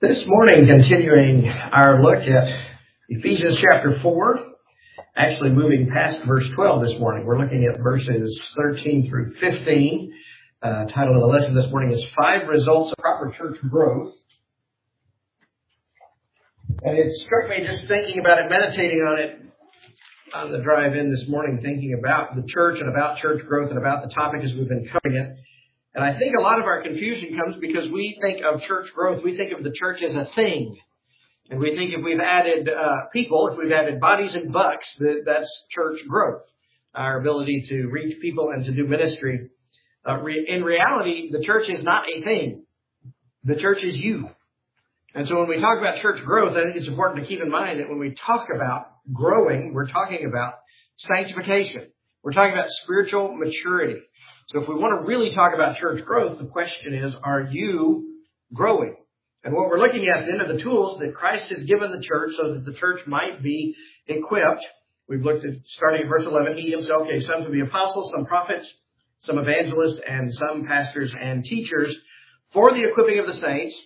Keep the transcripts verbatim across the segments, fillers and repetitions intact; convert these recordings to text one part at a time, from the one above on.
This morning, continuing our look at Ephesians chapter four, actually moving past verse twelve this morning. We're looking at verses thirteen through fifteen. Uh, title of the lesson this morning is Five Results of Proper Church Growth. And it struck me just thinking about it, meditating on it on the drive in this morning, thinking about the church and about church growth and about the topic as we've been covering it. And I think a lot of our confusion comes because we think of church growth, we think of the church as a thing. And we think if we've added uh, people, if we've added bodies and bucks, that that's church growth, our ability to reach people and to do ministry. Uh, re- in reality, the church is not a thing. The church is you. And so when we talk about church growth, I think it's important to keep in mind that when we talk about growing, we're talking about sanctification. We're talking about spiritual maturity. So if we want to really talk about church growth, the question is, are you growing? And what we're looking at then are the tools that Christ has given the church so that the church might be equipped. We've looked at, starting at verse eleven, he himself gave some to be apostles, some prophets, some evangelists, and some pastors and teachers for the equipping of the saints,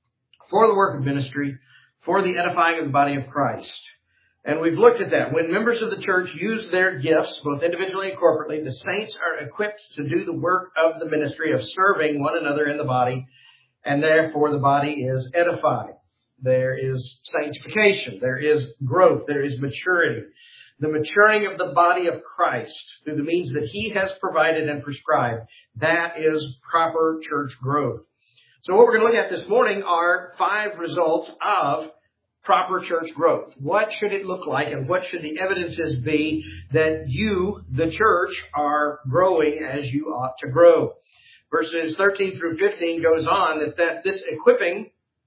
for the work of ministry, for the edifying of the body of Christ. And we've looked at that. When members of the church use their gifts, both individually and corporately, the saints are equipped to do the work of the ministry of serving one another in the body, and therefore the body is edified. There is sanctification. There is growth. There is maturity. The maturing of the body of Christ through the means that he has provided and prescribed, that is proper church growth. So what we're going to look at this morning are five results of proper church growth. What should it look like, and what should the evidences be that you, the church, are growing as you ought to grow? Verses thirteen through fifteen goes on that, that this equipping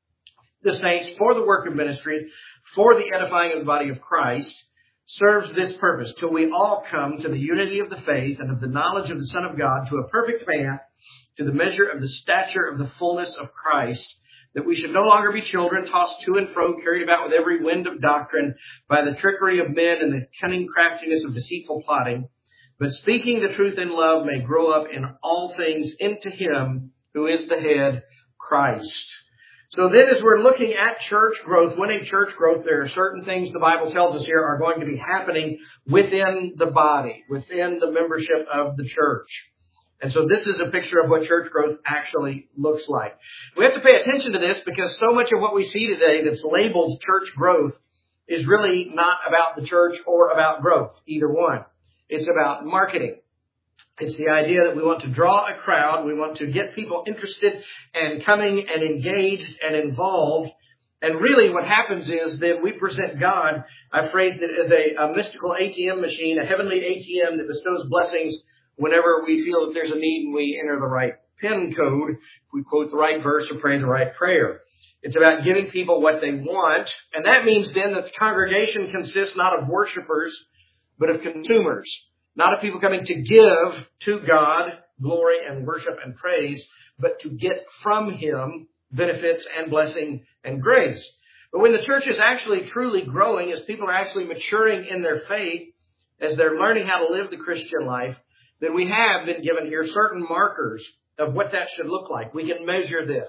the saints for the work of ministry, for the edifying of the body of Christ, serves this purpose, till we all come to the unity of the faith and of the knowledge of the Son of God, to a perfect man, to the measure of the stature of the fullness of Christ, that we should no longer be children, tossed to and fro, carried about with every wind of doctrine, by the trickery of men and the cunning craftiness of deceitful plotting, but speaking the truth in love may grow up in all things into him who is the head, Christ. So then as we're looking at church growth, winning church growth, there are certain things the Bible tells us here are going to be happening within the body, within the membership of the church. And so this is a picture of what church growth actually looks like. We have to pay attention to this because so much of what we see today that's labeled church growth is really not about the church or about growth, either one. It's about marketing. It's the idea that we want to draw a crowd. We want to get people interested and coming and engaged and involved. And really what happens is that we present God, I phrased it as a, a mystical A T M machine, a heavenly A T M that bestows blessings whenever we feel that there's a need and we enter the right PIN code, we quote the right verse or pray the right prayer. It's about giving people what they want. And that means then that the congregation consists not of worshipers, but of consumers. Not of people coming to give to God glory and worship and praise, but to get from him benefits and blessing and grace. But when the church is actually truly growing, as people are actually maturing in their faith, as they're learning how to live the Christian life, then we have been given here certain markers of what that should look like. We can measure this.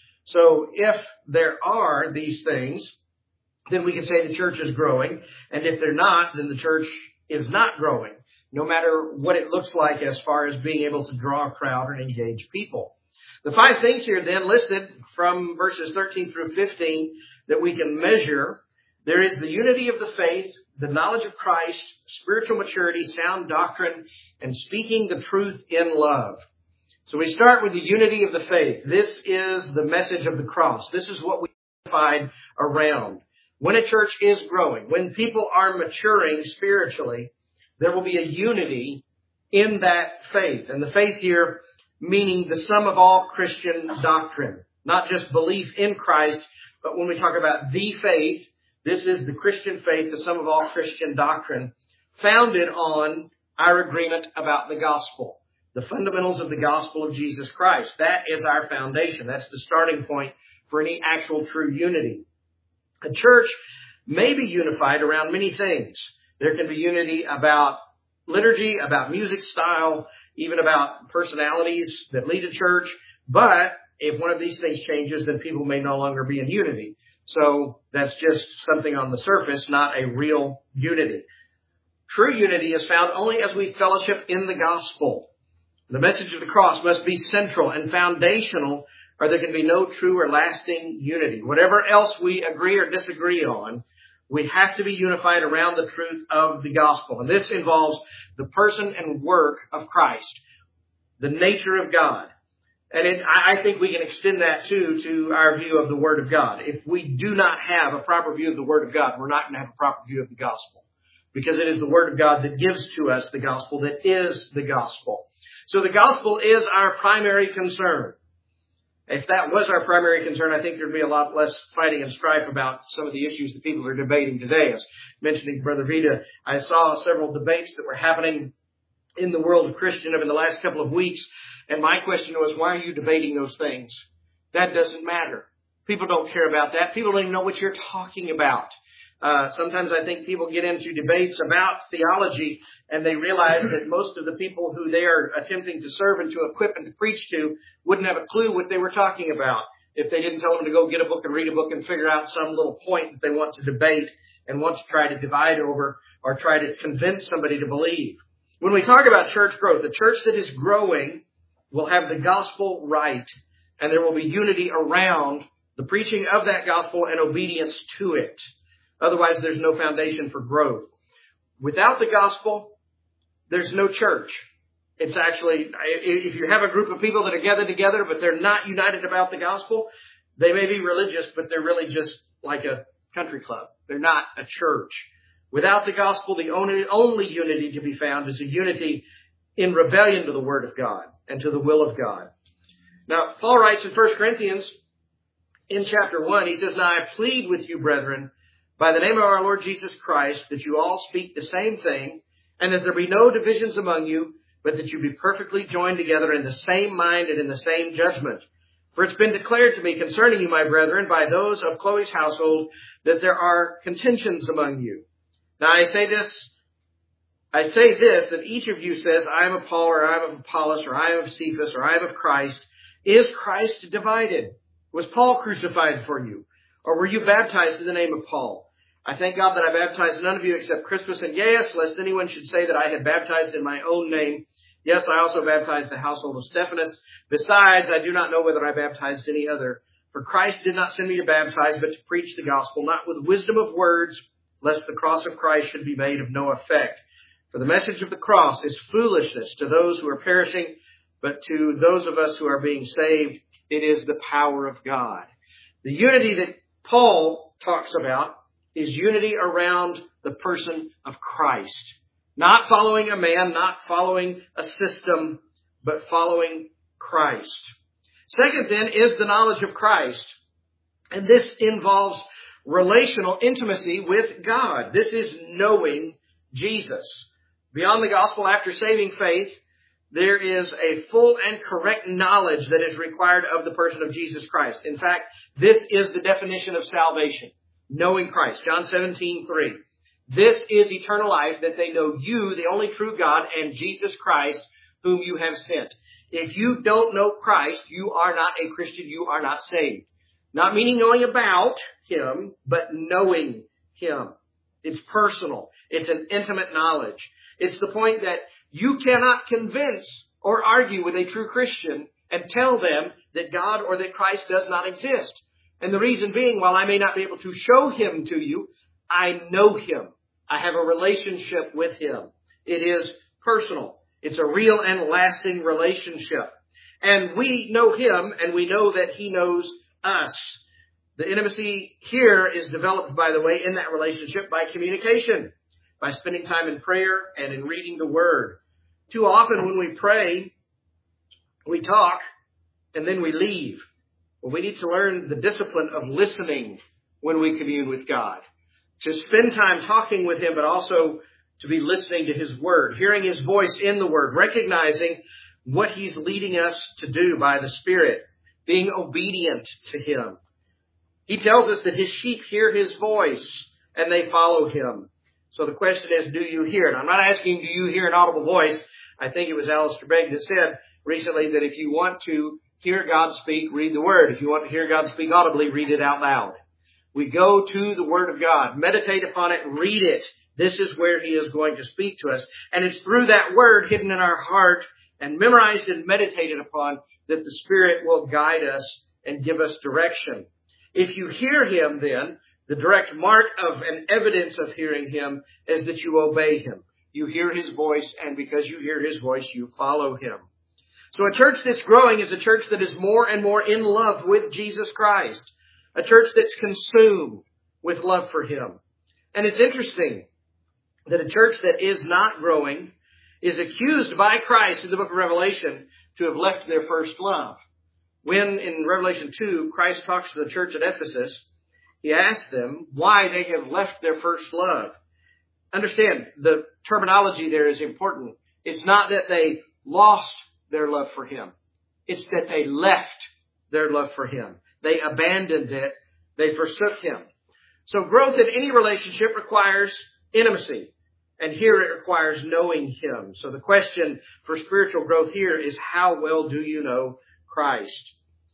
So if there are these things, then we can say the church is growing. And if they're not, then the church is not growing, no matter what it looks like as far as being able to draw a crowd and engage people. The five things here then listed from verses thirteen through fifteen that we can measure. There is the unity of the faith, the knowledge of Christ, spiritual maturity, sound doctrine, and speaking the truth in love. So we start with the unity of the faith. This is the message of the cross. This is what we unified around. When a church is growing, when people are maturing spiritually, there will be a unity in that faith. And the faith here meaning the sum of all Christian doctrine, not just belief in Christ, but when we talk about the faith, this is the Christian faith, the sum of all Christian doctrine, founded on our agreement about the gospel, the fundamentals of the gospel of Jesus Christ. That is our foundation. That's the starting point for any actual true unity. A church may be unified around many things. There can be unity about liturgy, about music style, even about personalities that lead a church. But if one of these things changes, then people may no longer be in unity. So that's just something on the surface, not a real unity. True unity is found only as we fellowship in the gospel. The message of the cross must be central and foundational, or there can be no true or lasting unity. Whatever else we agree or disagree on, we have to be unified around the truth of the gospel. And this involves the person and work of Christ, the nature of God. And it, I think we can extend that too to our view of the Word of God. If we do not have a proper view of the Word of God, we're not going to have a proper view of the gospel. Because it is the Word of God that gives to us the gospel, that is the gospel. So the gospel is our primary concern. If that was our primary concern, I think there'd be a lot less fighting and strife about some of the issues that people are debating today. As mentioning Brother Vita, I saw several debates that were happening in the world of Christendom in the last couple of weeks. And my question was, why are you debating those things? That doesn't matter. People don't care about that. People don't even know what you're talking about. Uh, sometimes I think people get into debates about theology and they realize that most of the people who they are attempting to serve and to equip and to preach to wouldn't have a clue what they were talking about if they didn't tell them to go get a book and read a book and figure out some little point that they want to debate and want to try to divide over or try to convince somebody to believe. When we talk about church growth, a church that is growing will have the gospel right, and there will be unity around the preaching of that gospel and obedience to it. Otherwise, there's no foundation for growth. Without the gospel, there's no church. It's actually, if you have a group of people that are gathered together, but they're not united about the gospel, they may be religious, but they're really just like a country club. They're not a church. Without the gospel, the only, only unity to be found is a unity in rebellion to the Word of God and to the will of God. Now, Paul writes in First Corinthians in chapter one, he says, "Now I plead with you, brethren, by the name of our Lord Jesus Christ, that you all speak the same thing, and that there be no divisions among you, but that you be perfectly joined together in the same mind and in the same judgment. For it's been declared to me concerning you, my brethren, by those of Chloe's household, that there are contentions among you. Now I say this, I say this, that each of you says, I am of Paul, or I am of Apollos, or I am of Cephas, or I am of Christ. Is Christ divided? Was Paul crucified for you? Or were you baptized in the name of Paul? I thank God that I baptized none of you except Crispus and Gaius, lest anyone should say that I had baptized in my own name. Yes, I also baptized the household of Stephanas. Besides, I do not know whether I baptized any other. For Christ did not send me to baptize, but to preach the gospel, not with wisdom of words, lest the cross of Christ should be made of no effect. For the message of the cross is foolishness to those who are perishing, but to those of us who are being saved, it is the power of God." The unity that Paul talks about is unity around the person of Christ. Not following a man, not following a system, but following Christ. Second then is the knowledge of Christ. And this involves relational intimacy with God. This is knowing Jesus. Beyond the gospel, after saving faith, there is a full and correct knowledge that is required of the person of Jesus Christ. In fact, this is the definition of salvation. Knowing Christ. John seventeen three. This is eternal life, that they know you, the only true God, and Jesus Christ, whom you have sent. If you don't know Christ, you are not a Christian. You are not saved. Not meaning knowing about Him, but knowing Him. It's personal. It's an intimate knowledge. It's the point that you cannot convince or argue with a true Christian and tell them that God or that Christ does not exist. And the reason being, while I may not be able to show Him to you, I know Him. I have a relationship with Him. It is personal. It's a real and lasting relationship. And we know Him, and we know that He knows us. The intimacy here is developed, by the way, in that relationship by communication, by spending time in prayer and in reading the Word. Too often when we pray, we talk, and then we leave. Well, we need to learn the discipline of listening when we commune with God. To spend time talking with Him, but also to be listening to His Word, hearing His voice in the Word, recognizing what He's leading us to do by the Spirit, being obedient to Him. He tells us that His sheep hear His voice and they follow Him. So the question is, do you hear it? I'm not asking, do you hear an audible voice? I think it was Alistair Begg that said recently that if you want to hear God speak, read the Word. If you want to hear God speak audibly, read it out loud. We go to the Word of God, meditate upon it, read it. This is where He is going to speak to us. And it's through that Word hidden in our heart and memorized and meditated upon that the Spirit will guide us and give us direction. If you hear Him, then, the direct mark of an evidence of hearing Him is that you obey Him. You hear His voice, and because you hear His voice, you follow Him. So a church that's growing is a church that is more and more in love with Jesus Christ. A church that's consumed with love for Him. And it's interesting that a church that is not growing is accused by Christ in the book of Revelation to have left their first love. When in Revelation two, Christ talks to the church at Ephesus, He asks them why they have left their first love. Understand, the terminology there is important. It's not that they lost their love for Him. It's that they left their love for Him. They abandoned it. They forsook Him. So growth in any relationship requires intimacy. And here it requires knowing Him. So the question for spiritual growth here is, how well do you know Christ?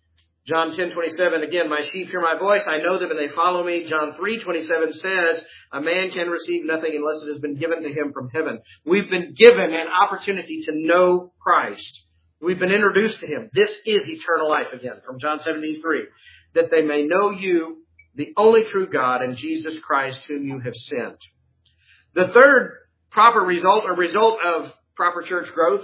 John ten twenty-seven, again, my sheep hear my voice. I know them and they follow me. John three twenty-seven says, a man can receive nothing unless it has been given to him from heaven. We've been given an opportunity to know Christ. We've been introduced to Him. This is eternal life again, from John seventeen three. That they may know you, the only true God, and Jesus Christ whom you have sent. The third proper result or result of proper church growth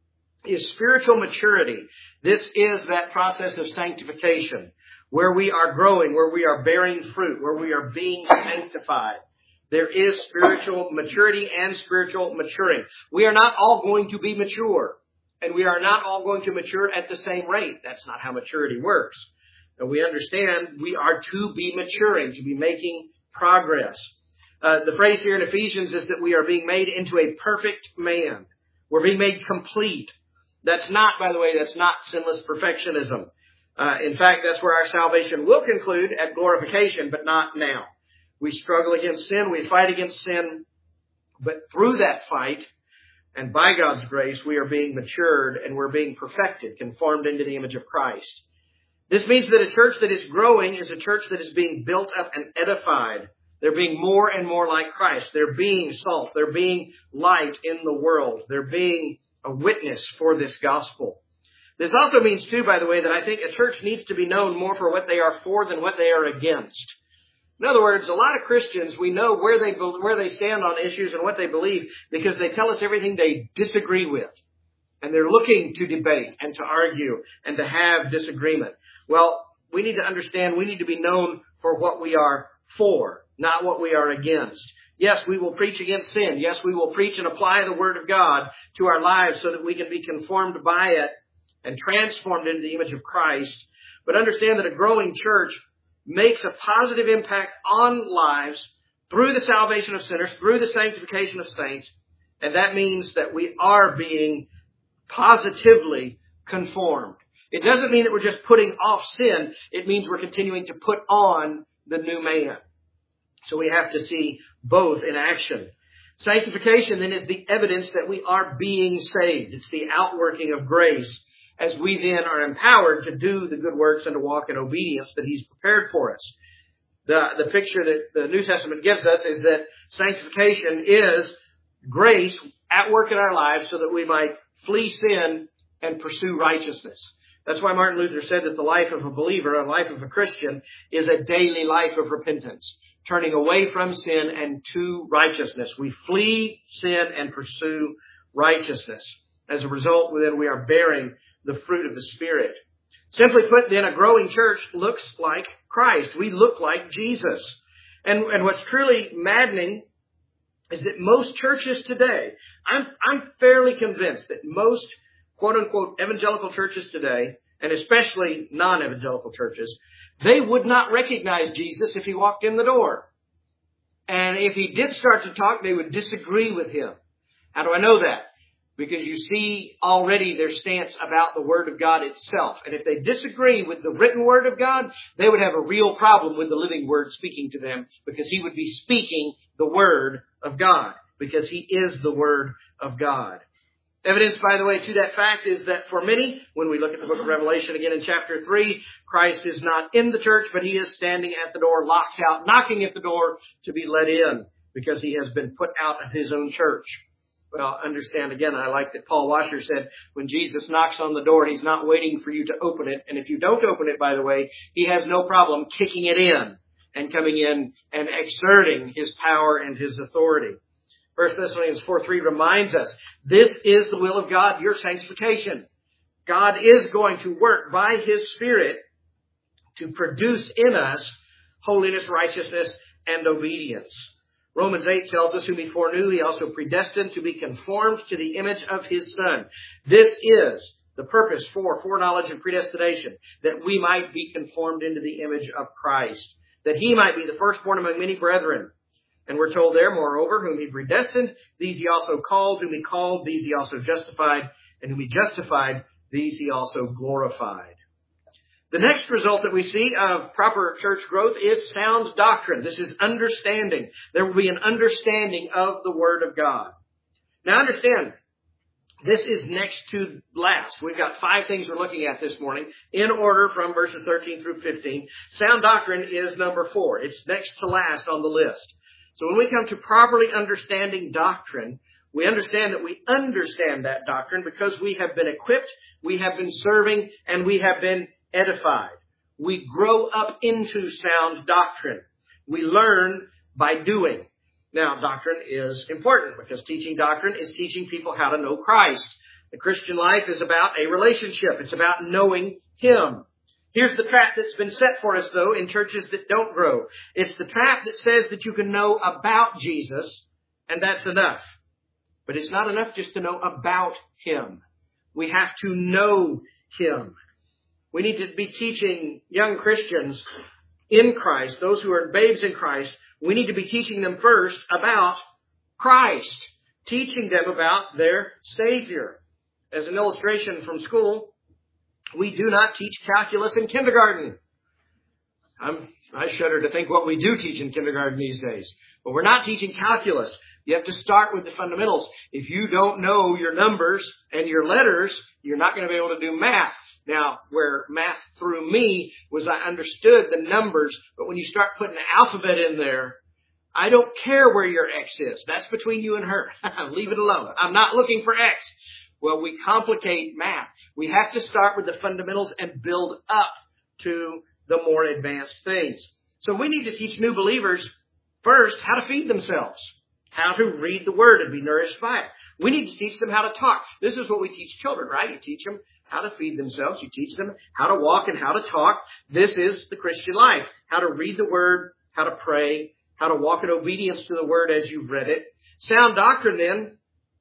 is spiritual maturity. This is that process of sanctification where we are growing, where we are bearing fruit, where we are being sanctified. There is spiritual maturity and spiritual maturing. We are not all going to be mature, and we are not all going to mature at the same rate. That's not how maturity works. And we understand we are to be maturing, to be making progress. Uh, the phrase here in Ephesians is that we are being made into a perfect man. We're being made complete. That's not, by the way, that's not sinless perfectionism. Uh, in fact, that's where our salvation will conclude at glorification, but not now. We struggle against sin. We fight against sin. But through that fight, and by God's grace, we are being matured and we're being perfected, conformed into the image of Christ. This means that a church that is growing is a church that is being built up and edified. They're being more and more like Christ. They're being salt. They're being light in the world. They're being a witness for this gospel. This also means, too, by the way, that I think a church needs to be known more for what they are for than what they are against. In other words, a lot of Christians, we know where they where they stand on issues and what they believe because they tell us everything they disagree with. And they're looking to debate and to argue and to have disagreement. Well, we need to understand we need to be known for what we are for, not what we are against. Yes, we will preach against sin. Yes, we will preach and apply the Word of God to our lives so that we can be conformed by it and transformed into the image of Christ. But understand that a growing church makes a positive impact on lives through the salvation of sinners, through the sanctification of saints. And that means that we are being positively conformed. It doesn't mean that we're just putting off sin. It means we're continuing to put on the new man. So we have to see both in action. Sanctification then is the evidence that we are being saved. It's the outworking of grace as we then are empowered to do the good works and to walk in obedience that He's prepared for us. The, the picture that the New Testament gives us is that sanctification is grace at work in our lives so that we might flee sin and pursue righteousness. That's why Martin Luther said that the life of a believer, a life of a Christian, is a daily life of repentance, turning away from sin and to righteousness. We flee sin and pursue righteousness. As a result, then we are bearing the fruit of the Spirit. Simply put, then, a growing church looks like Christ. We look like Jesus. And, and what's truly maddening is that most churches today, I'm, I'm fairly convinced that most quote-unquote evangelical churches today, and especially non-evangelical churches, they would not recognize Jesus if He walked in the door. And if He did start to talk, they would disagree with Him. How do I know that? Because you see already their stance about the Word of God itself. And if they disagree with the written Word of God, they would have a real problem with the living Word speaking to them, because He would be speaking the Word of God, because He is the Word of God. Evidence, by the way, to that fact is that for many, when we look at the book of Revelation again in chapter three, Christ is not in the church, but he is standing at the door, locked out, knocking at the door to be let in because he has been put out of his own church. Well, understand again, I like that Paul Washer said, when Jesus knocks on the door, he's not waiting for you to open it. And if you don't open it, by the way, he has no problem kicking it in and coming in and exerting his power and his authority. First Thessalonians four three reminds us, this is the will of God, your sanctification. God is going to work by his Spirit to produce in us holiness, righteousness, and obedience. Romans eight tells us, whom he foreknew, he also predestined to be conformed to the image of his Son. This is the purpose for foreknowledge and predestination, that we might be conformed into the image of Christ, that he might be the firstborn among many brethren. And we're told there, moreover, whom he predestined, these he also called, whom he called, these he also justified, and whom he justified, these he also glorified. The next result that we see of proper church growth is sound doctrine. This is understanding. There will be an understanding of the Word of God. Now understand, this is next to last. We've got five things we're looking at this morning in order from verses thirteen through fifteen. Sound doctrine is number four. It's next to last on the list. So when we come to properly understanding doctrine, we understand that we understand that doctrine because we have been equipped, we have been serving, and we have been edified. We grow up into sound doctrine. We learn by doing. Now, doctrine is important because teaching doctrine is teaching people how to know Christ. The Christian life is about a relationship. It's about knowing Him. Here's the trap that's been set for us, though, in churches that don't grow. It's the trap that says that you can know about Jesus, and that's enough. But it's not enough just to know about Him. We have to know Him. We need to be teaching young Christians in Christ, those who are babes in Christ, we need to be teaching them first about Christ, teaching them about their Savior. As an illustration from school, we do not teach calculus in kindergarten. I'm, I shudder to think what we do teach in kindergarten these days. But we're not teaching calculus. You have to start with the fundamentals. If you don't know your numbers and your letters, you're not going to be able to do math. Now, where math threw me was I understood the numbers, but when you start putting the alphabet in there, I don't care where your X is. That's between you and her. Leave it alone. I'm not looking for X. Well, we complicate math. We have to start with the fundamentals and build up to the more advanced things. So we need to teach new believers first how to feed themselves, how to read the Word and be nourished by it. We need to teach them how to talk. This is what we teach children, right? You teach them how to feed themselves. You teach them how to walk and how to talk. This is the Christian life. How to read the Word, how to pray, how to walk in obedience to the Word as you've read it. Sound doctrine then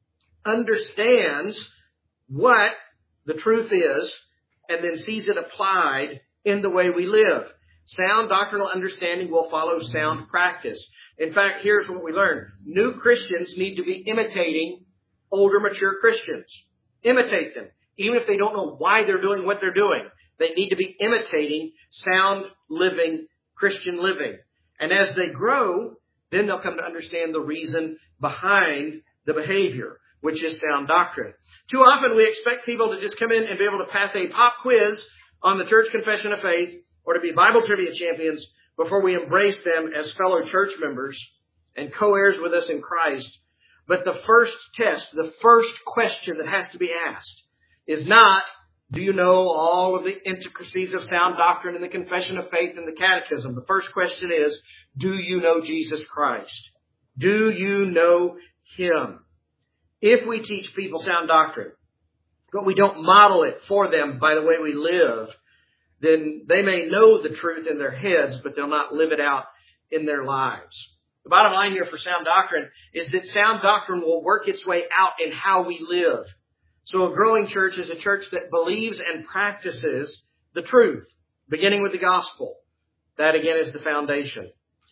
understands what the truth is and then sees it applied in the way we live. Sound doctrinal understanding will follow sound practice. In fact, here's what we learn. New Christians need to be imitating older, mature Christians. Imitate them. Even if they don't know why they're doing what they're doing, they need to be imitating sound, living, Christian living. And as they grow, then they'll come to understand the reason behind the behavior, which is sound doctrine. Too often we expect people to just come in and be able to pass a pop quiz on the church confession of faith or to be Bible trivia champions before we embrace them as fellow church members and co-heirs with us in Christ. But the first test, the first question that has to be asked is not, do you know all of the intricacies of sound doctrine and the confession of faith and the catechism? The first question is, do you know Jesus Christ? Do you know Him? If we teach people sound doctrine, but we don't model it for them by the way we live, then they may know the truth in their heads, but they'll not live it out in their lives. The bottom line here for sound doctrine is that sound doctrine will work its way out in how we live. So a growing church is a church that believes and practices the truth, beginning with the gospel. That again is the foundation.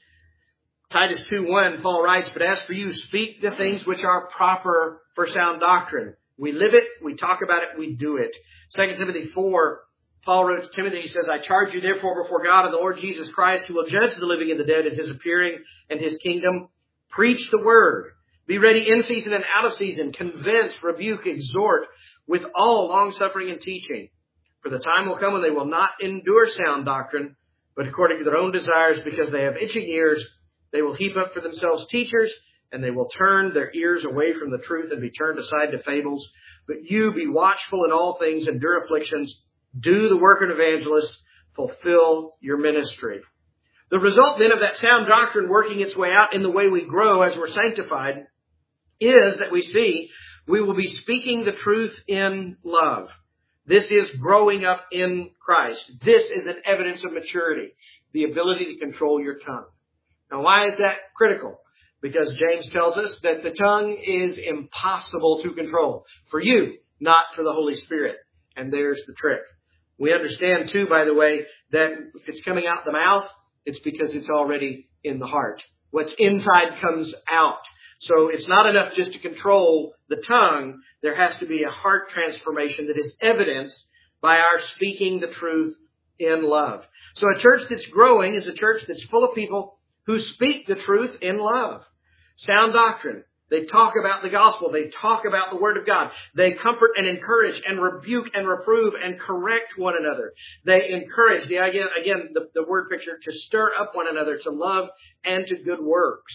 Titus two one, Paul writes, but as for you, speak the things which are proper for sound doctrine. We live it, we talk about it, we do it. Second Timothy four, Paul wrote to Timothy, he says, I charge you therefore before God and the Lord Jesus Christ, who will judge the living and the dead at His appearing and His kingdom. Preach the word. Be ready in season and out of season. Convince, rebuke, exhort with all long-suffering and teaching. For the time will come when they will not endure sound doctrine, but according to their own desires, because they have itching ears, they will heap up for themselves teachers, and they will turn their ears away from the truth and be turned aside to fables. But you be watchful in all things, endure afflictions, do the work of an evangelist, fulfill your ministry. The result then of that sound doctrine working its way out in the way we grow as we're sanctified is that we see we will be speaking the truth in love. This is growing up in Christ. This is an evidence of maturity, the ability to control your tongue. Now, why is that critical? Because James tells us that the tongue is impossible to control. For you, not for the Holy Spirit. And there's the trick. We understand, too, by the way, that if it's coming out the mouth, it's because it's already in the heart. What's inside comes out. So it's not enough just to control the tongue. There has to be a heart transformation that is evidenced by our speaking the truth in love. So a church that's growing is a church that's full of people who speak the truth in love. Sound doctrine. They talk about the gospel. They talk about the Word of God. They comfort and encourage and rebuke and reprove and correct one another. They encourage, the again, again the, the word picture, to stir up one another to love and to good works.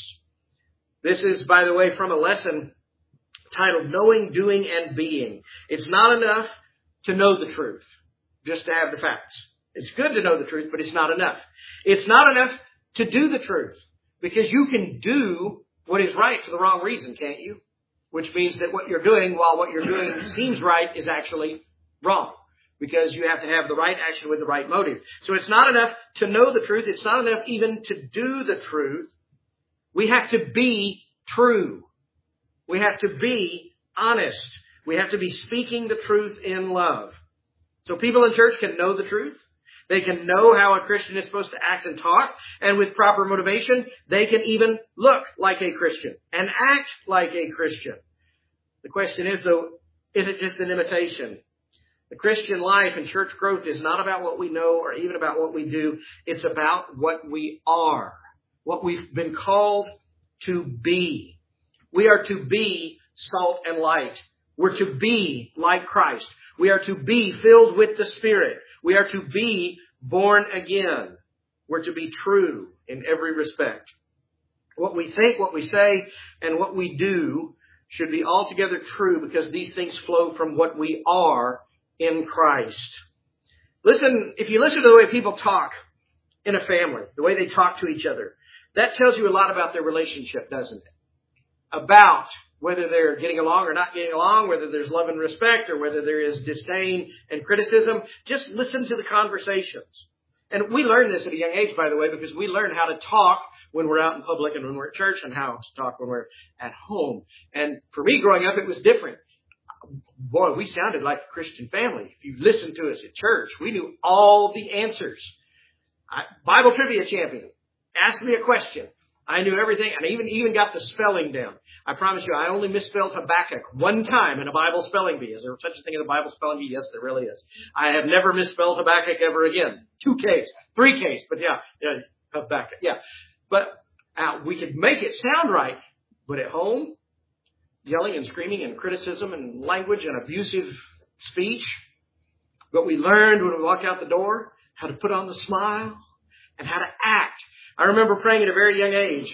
This is, by the way, from a lesson titled Knowing, Doing, and Being. It's not enough to know the truth, just to have the facts. It's good to know the truth, but it's not enough. It's not enough to do the truth, because you can do what is right for the wrong reason, can't you? Which means that what you're doing, while what you're doing seems right, is actually wrong. Because you have to have the right action with the right motive. So it's not enough to know the truth. It's not enough even to do the truth. We have to be true. We have to be honest. We have to be speaking the truth in love. So people in church can know the truth. They can know how a Christian is supposed to act and talk. And with proper motivation, they can even look like a Christian and act like a Christian. The question is, though, is it just an imitation? The Christian life and church growth is not about what we know or even about what we do. It's about what we are, what we've been called to be. We are to be salt and light. We're to be like Christ. We are to be filled with the Spirit. We are to be born again. We're to be true in every respect. What we think, what we say, and what we do should be altogether true, because these things flow from what we are in Christ. Listen, if you listen to the way people talk in a family, the way they talk to each other, that tells you a lot about their relationship, doesn't it? About whether they're getting along or not getting along, whether there's love and respect or whether there is disdain and criticism. Just listen to the conversations. And we learn this at a young age, by the way, because we learn how to talk when we're out in public and when we're at church, and how to talk when we're at home. And for me growing up, it was different. Boy, we sounded like a Christian family. If you listened to us at church, we knew all the answers. I, Bible trivia champion. Asked me a question. I knew everything, and I even, even got the spelling down. I promise you, I only misspelled Habakkuk one time in a Bible spelling bee. Is there such a thing as a Bible spelling bee? Yes, there really is. I have never misspelled Habakkuk ever again. Two Ks, three Ks, but yeah, yeah Habakkuk, yeah. But uh, we could make it sound right, but at home, yelling and screaming and criticism and language and abusive speech. But we learned when we walked out the door how to put on the smile and how to act. I remember praying at a very young age.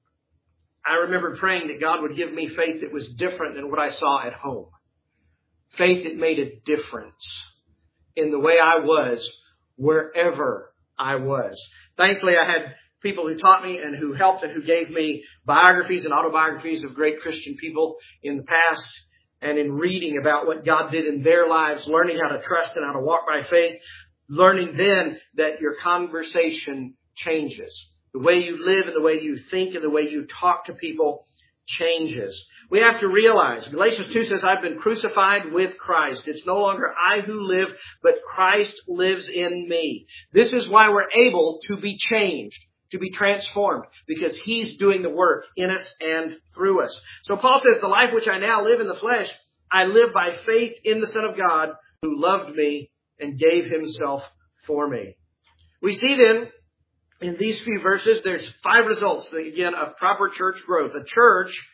I remember praying that God would give me faith that was different than what I saw at home. Faith that made a difference in the way I was wherever I was. Thankfully, I had people who taught me and who helped and who gave me biographies and autobiographies of great Christian people in the past. And in reading about what God did in their lives, learning how to trust and how to walk by faith, learning then that your conversation changes. The way you live and the way you think and the way you talk to people changes. We have to realize, Galatians two says, I've been crucified with Christ. It's no longer I who live, but Christ lives in me. This is why we're able to be changed, to be transformed, because He's doing the work in us and through us. So Paul says, the life which I now live in the flesh, I live by faith in the Son of God who loved me and gave Himself for me. We see then, in these few verses, there's five results, again, of proper church growth. A church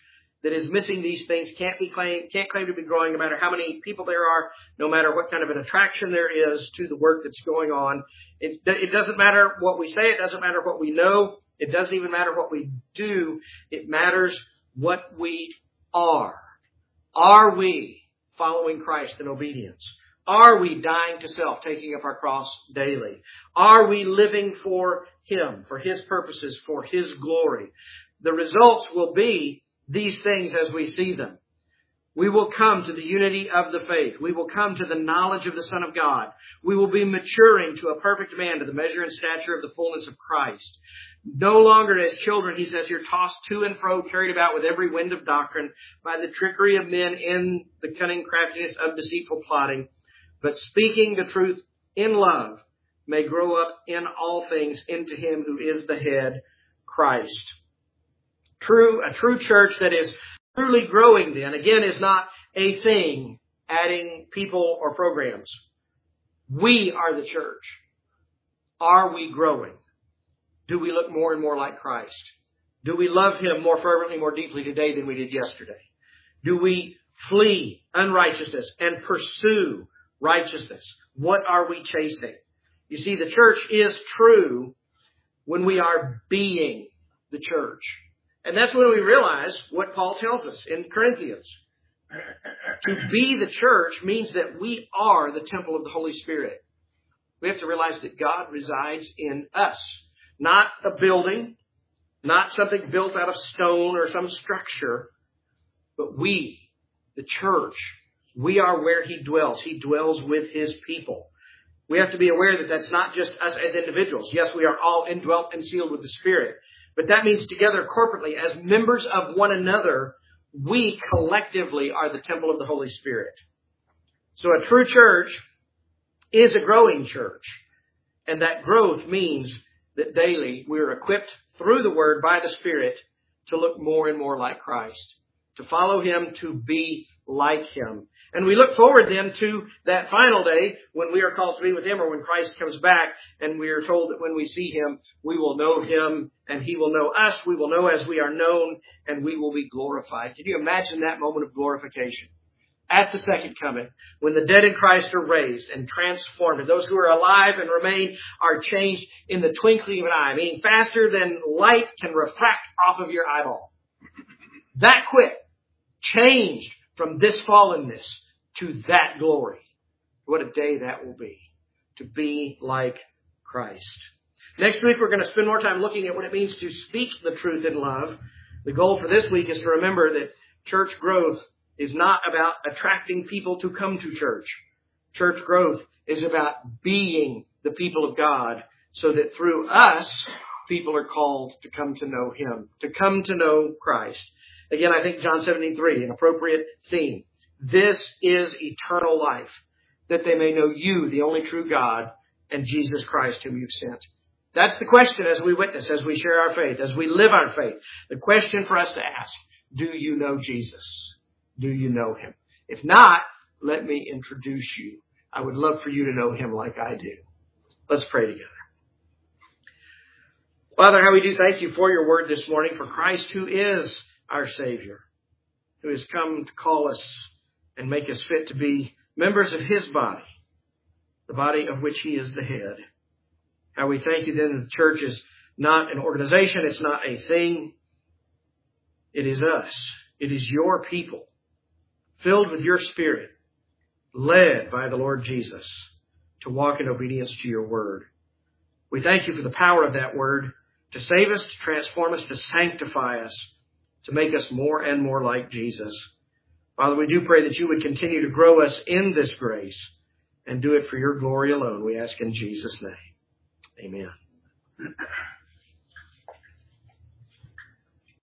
that is missing these things can't be claim, can't claim to be growing no matter how many people there are, no matter what kind of an attraction there is to the work that's going on. It, it doesn't matter what we say. It doesn't matter what we know. It doesn't even matter what we do. It matters what we are. Are we following Christ in obedience? Are we dying to self, taking up our cross daily? Are we living for Him, for His purposes, for His glory? The results will be these things as we see them. We will come to the unity of the faith. We will come to the knowledge of the Son of God. We will be maturing to a perfect man, to the measure and stature of the fullness of Christ. No longer as children, he says, you're tossed to and fro, carried about with every wind of doctrine by the trickery of men in the cunning craftiness of deceitful plotting. But speaking the truth in love may grow up in all things into Him who is the head, Christ. True, a true church that is truly growing then, again, is not a thing adding people or programs. We are the church. Are we growing? Do we look more and more like Christ? Do we love Him more fervently, more deeply today than we did yesterday? Do we flee unrighteousness and pursue righteousness? What are we chasing? You see, the church is true when we are being the church. And that's when we realize what Paul tells us in Corinthians. To be the church means that we are the temple of the Holy Spirit. We have to realize that God resides in us. Not a building, not something built out of stone or some structure, but we, the church, we are where He dwells. He dwells with His people. We have to be aware that that's not just us as individuals. Yes, we are all indwelt and sealed with the Spirit. But that means together corporately, as members of one another, we collectively are the temple of the Holy Spirit. So a true church is a growing church. And that growth means that daily we are equipped through the Word by the Spirit to look more and more like Christ, to follow Him, to be like Him. And we look forward then to that final day when we are called to be with Him, or when Christ comes back, and we are told that when we see Him, we will know Him and He will know us. We will know as we are known, and we will be glorified. Can you imagine that moment of glorification? At the second coming, when the dead in Christ are raised and transformed, and those who are alive and remain are changed in the twinkling of an eye, meaning faster than light can refract off of your eyeball. That quick, changed from this fallenness to that glory. What a day that will be, to be like Christ. Next week, we're going to spend more time looking at what it means to speak the truth in love. The goal for this week is to remember that church growth is not about attracting people to come to church. Church growth is about being the people of God, so that through us, people are called to come to know Him, to come to know Christ. Again, I think John seventeen three, an appropriate theme. This is eternal life, that they may know You, the only true God, and Jesus Christ, whom You've sent. That's the question as we witness, as we share our faith, as we live our faith. The question for us to ask, do you know Jesus? Do you know Him? If not, let me introduce you. I would love for you to know Him like I do. Let's pray together. Father, how we do thank You for Your word this morning, for Christ who is our Savior, who has come to call us and make us fit to be members of His body, the body of which He is the head. How we thank You then that the church is not an organization, it's not a thing. It is us. It is Your people, filled with Your Spirit, led by the Lord Jesus to walk in obedience to Your word. We thank You for the power of that word to save us, to transform us, to sanctify us, to make us more and more like Jesus. Father, we do pray that You would continue to grow us in this grace and do it for Your glory alone. We ask in Jesus' name. Amen.